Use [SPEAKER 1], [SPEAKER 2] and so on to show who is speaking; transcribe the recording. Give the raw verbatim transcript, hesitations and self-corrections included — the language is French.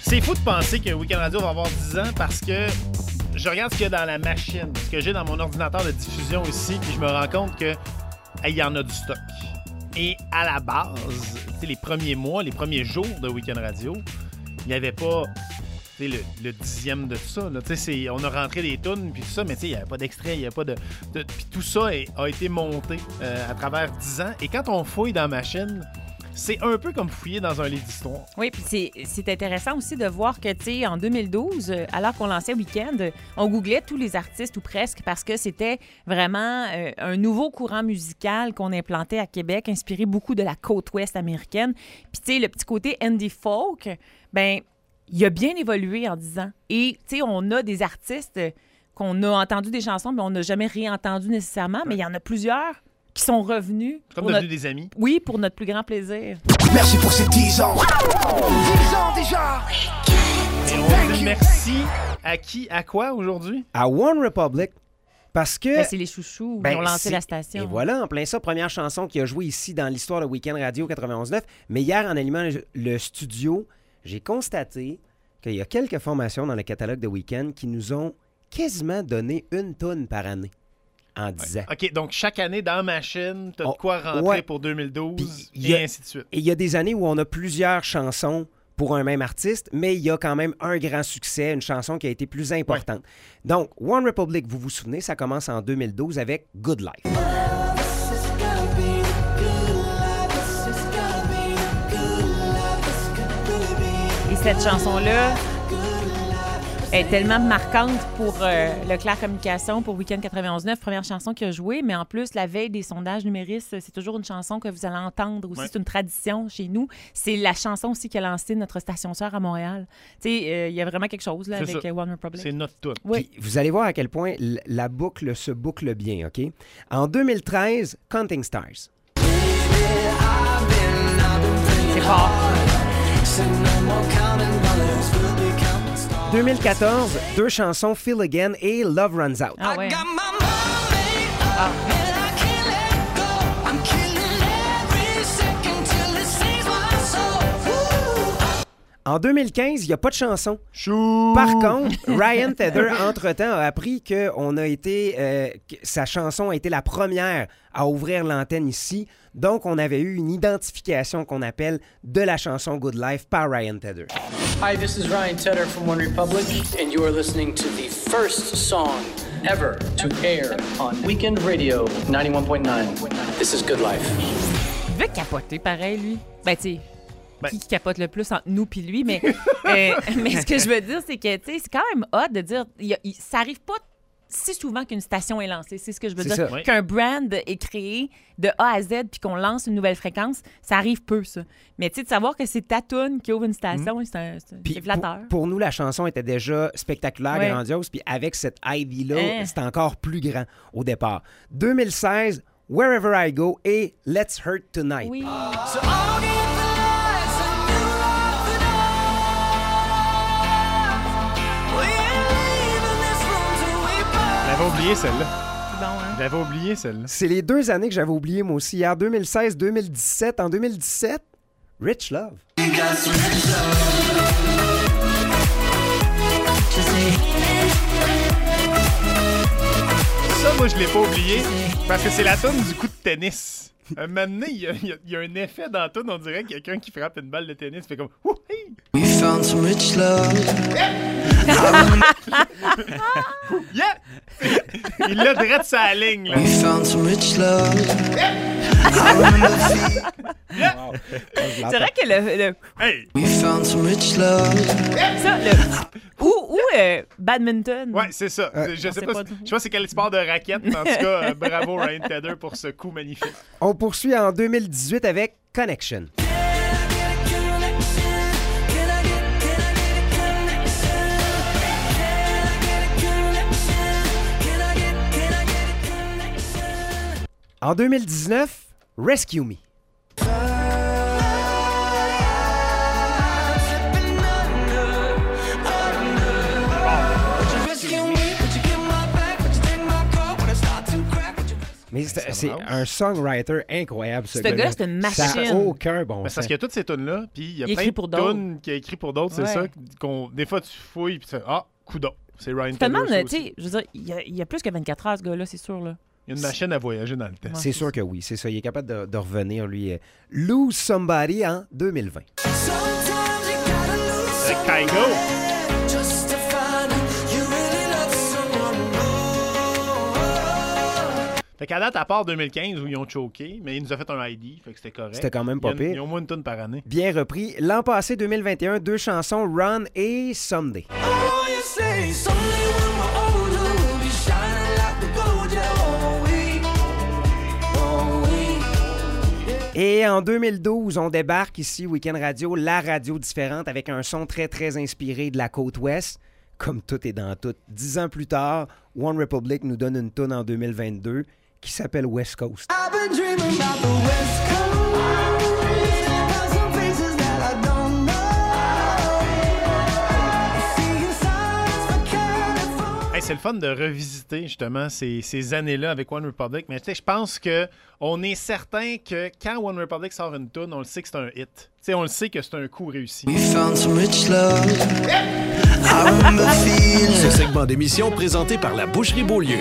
[SPEAKER 1] C'est fou de penser que Week-end Radio va avoir dix ans parce que je regarde ce qu'il y a dans la machine, ce que j'ai dans mon ordinateur de diffusion ici, puis je me rends compte que il y en a du stock. Et à la base, les premiers mois, les premiers jours de Week-end Radio, il n'y avait pas le, le dixième de tout ça. Là. C'est, on a rentré des tunes, puis tout ça, mais il n'y avait pas d'extrait, il n'y avait pas de... de puis tout ça est, a été monté euh, à travers dix ans. Et quand on fouille dans la machine... C'est un peu comme fouiller dans un livre d'histoire.
[SPEAKER 2] Oui, puis c'est, c'est intéressant aussi de voir que, tu sais, en deux mille douze, alors qu'on lançait Week-end, on googlait tous les artistes ou presque parce que c'était vraiment euh, un nouveau courant musical qu'on implantait à Québec, inspiré beaucoup de la côte ouest américaine. Puis, tu sais, le petit côté indie folk, ben il a bien évolué en dix ans. Et, tu sais, on a des artistes qu'on a entendu des chansons, mais on n'a jamais réentendu nécessairement, mais il y en a plusieurs qui sont revenus.
[SPEAKER 1] Comme devenus
[SPEAKER 2] notre...
[SPEAKER 1] des amis.
[SPEAKER 2] Oui, pour notre plus grand plaisir.
[SPEAKER 3] Merci pour ces dix ans. dix ans déjà.
[SPEAKER 1] Et on dit merci à qui, à quoi aujourd'hui?
[SPEAKER 4] À One Republic. Parce que...
[SPEAKER 2] Ben, c'est les chouchous
[SPEAKER 4] ben,
[SPEAKER 2] qui ont lancé
[SPEAKER 4] c'est...
[SPEAKER 2] la station.
[SPEAKER 4] Et voilà, en plein ça, première chanson qui a joué ici dans l'histoire de Week-end Radio quatre-vingt-onze neuf. Mais hier, en allumant le, le studio, j'ai constaté qu'il y a quelques formations dans le catalogue de Week-end qui nous ont quasiment donné une toune par année. En dix ans.
[SPEAKER 1] OK, donc chaque année, dans la machine, tu as
[SPEAKER 4] oh,
[SPEAKER 1] de quoi rentrer
[SPEAKER 4] ouais.
[SPEAKER 1] pour deux mille douze
[SPEAKER 4] Puis,
[SPEAKER 1] et
[SPEAKER 4] a,
[SPEAKER 1] ainsi de suite.
[SPEAKER 4] Et il y a des années où on a plusieurs chansons pour un même artiste, mais il y a quand même un grand succès, une chanson qui a été plus importante. Ouais. Donc, One Republic, vous vous souvenez, ça commence en deux mille douze avec Good Life.
[SPEAKER 2] Et cette chanson-là est tellement marquante pour euh, Leclerc Communication, pour Week-end quatre-vingt-onze neuf, première chanson qu'il a jouée, mais en plus, la veille des sondages numéristes, c'est toujours une chanson que vous allez entendre aussi, ouais. C'est une tradition chez nous. C'est la chanson aussi qui a lancé notre station sœur à Montréal. Tu sais, il euh, y a vraiment quelque chose là, avec ça. One Republic.
[SPEAKER 1] C'est notre tout.
[SPEAKER 2] Oui.
[SPEAKER 4] Puis, vous allez voir à quel point l- la boucle se boucle bien, OK? En deux mille treize, Counting Stars.
[SPEAKER 2] C'est fort.
[SPEAKER 4] deux mille quatorze, deux chansons, Feel Again et Love Runs Out.
[SPEAKER 2] Ah ouais. Ah.
[SPEAKER 4] En deux mille quinze, il n'y a pas de chanson.
[SPEAKER 1] Chou!
[SPEAKER 4] Par contre, Ryan Tedder, entre-temps, a appris qu'on a été, euh, que sa chanson a été la première à ouvrir l'antenne ici. Donc, on avait eu une identification qu'on appelle de la chanson Good Life par Ryan Tedder.
[SPEAKER 5] Hi, this is Ryan Tedder from One Republic, and you are listening to the first song ever to air on Weekend Radio ninety-one point nine. This is Good Life.
[SPEAKER 2] Il veut capoter, pareil, lui. Ben, tu sais,
[SPEAKER 1] ben...
[SPEAKER 2] qui capote le plus entre nous puis lui, mais, euh, mais ce que je veux dire, c'est que, tu sais, c'est quand même hot de dire, y a, y, ça arrive pas si souvent qu'une station est lancée, c'est ce que je veux
[SPEAKER 4] c'est
[SPEAKER 2] dire.
[SPEAKER 4] Ça.
[SPEAKER 2] Qu'un brand est créé de A à Z puis qu'on lance une nouvelle fréquence, ça arrive peu, ça. Mais tu sais, de savoir que c'est ta toune qui ouvre une station, mmh. c'est, un, c'est, c'est flatteur.
[SPEAKER 4] Pour, pour nous, la chanson était déjà spectaculaire,
[SPEAKER 2] ouais.
[SPEAKER 4] grandiose, puis avec cette Ivy-là,
[SPEAKER 2] hein?
[SPEAKER 4] c'était encore plus grand au départ. deux mille seize, Wherever I Go et Let's Hurt Tonight.
[SPEAKER 2] Oui.
[SPEAKER 3] So
[SPEAKER 1] J'avais oublié celle-là.
[SPEAKER 2] C'est bon, hein?
[SPEAKER 1] J'avais oublié celle-là.
[SPEAKER 4] C'est les deux années que j'avais oublié, moi aussi. Hier, deux mille seize deux mille dix-sept. En deux mille dix-sept, Rich Love.
[SPEAKER 1] Ça, moi, je l'ai pas oublié parce que c'est la toune du coup de tennis. Un moment donné, il y, y, y a un effet dans la toune, on dirait quelqu'un qui frappe une balle de tennis fait comme « Wouhi! »
[SPEAKER 3] We found some rich love.
[SPEAKER 1] Yeah! Il l'a direct sur la ligne, là.
[SPEAKER 3] We found some rich love.
[SPEAKER 1] Yeah!
[SPEAKER 4] Wow.
[SPEAKER 2] C'est vrai que le... le...
[SPEAKER 1] Hey!
[SPEAKER 3] We found some rich love.
[SPEAKER 2] Ça, le... Ou, ou euh, badminton.
[SPEAKER 1] Ouais, c'est ça.
[SPEAKER 4] Euh,
[SPEAKER 1] je sais pas,
[SPEAKER 2] pas
[SPEAKER 1] je sais pas c'est quel sport de raquette, mais en tout cas, euh, bravo Ryan Tedder pour ce coup magnifique.
[SPEAKER 4] On poursuit en deux mille dix-huit avec Connection. En deux mille dix-neuf, Rescue Me. Mais c'est, c'est un songwriter incroyable, ce,
[SPEAKER 2] ce
[SPEAKER 4] gars-là.
[SPEAKER 2] gars, c'est une machine.
[SPEAKER 4] Ça n'a aucun bon
[SPEAKER 1] Mais
[SPEAKER 4] sens.
[SPEAKER 1] parce qu'il y a toutes ces tunes-là, puis il y a
[SPEAKER 2] Il
[SPEAKER 1] plein
[SPEAKER 2] écrit
[SPEAKER 1] de
[SPEAKER 2] pour d'autres.
[SPEAKER 1] tunes qu'il a écrit pour d'autres, c'est
[SPEAKER 2] Ouais.
[SPEAKER 1] ça, qu'on, des fois, tu fouilles, puis tu fais « Ah, coudonc, c'est Ryan
[SPEAKER 2] Tu te
[SPEAKER 1] Tedder,
[SPEAKER 2] demandes,
[SPEAKER 1] ça
[SPEAKER 2] tu
[SPEAKER 1] aussi.
[SPEAKER 2] sais, je veux dire, il y, a, il y a plus que vingt-quatre heures, ce gars-là, c'est sûr, là.
[SPEAKER 1] Il y a une machine à voyager dans le temps.
[SPEAKER 2] Ouais.
[SPEAKER 4] C'est sûr que oui, c'est ça. Il est capable de, de revenir, lui. euh, Lose Somebody en deux mille vingt.
[SPEAKER 1] Avec Kygo. Fait qu'à date, à part deux mille quinze où ils ont choqué, mais il nous a fait un I D, fait que c'était correct.
[SPEAKER 4] C'était quand même pas
[SPEAKER 1] Il y a une-
[SPEAKER 4] pire.
[SPEAKER 1] Il y a au moins une tune par année.
[SPEAKER 4] Bien repris. L'an passé, deux mille vingt et un, deux chansons, Run et Someday. Et en deux mille douze, on débarque ici, Week-end Radio, la radio différente, avec un son très, très inspiré de la côte ouest, comme tout est dans tout. Dix ans plus tard, One Republic nous donne une tune en deux mille vingt-deux qui s'appelle West Coast.
[SPEAKER 3] I've been dreaming about the West Coast. About some places that I don't know. Seeing signs for California.
[SPEAKER 1] Hey, c'est le fun de revisiter justement ces, ces années-là avec One Republic, mais tu sais, je pense que on est certain que quand One Republic sort une tune, on le sait que c'est un hit. Tu sais, on le sait que c'est un coup réussi.
[SPEAKER 6] We found some rich love. I remember feeling.
[SPEAKER 7] Ce segment d'émission présenté par la Boucherie Beaulieu.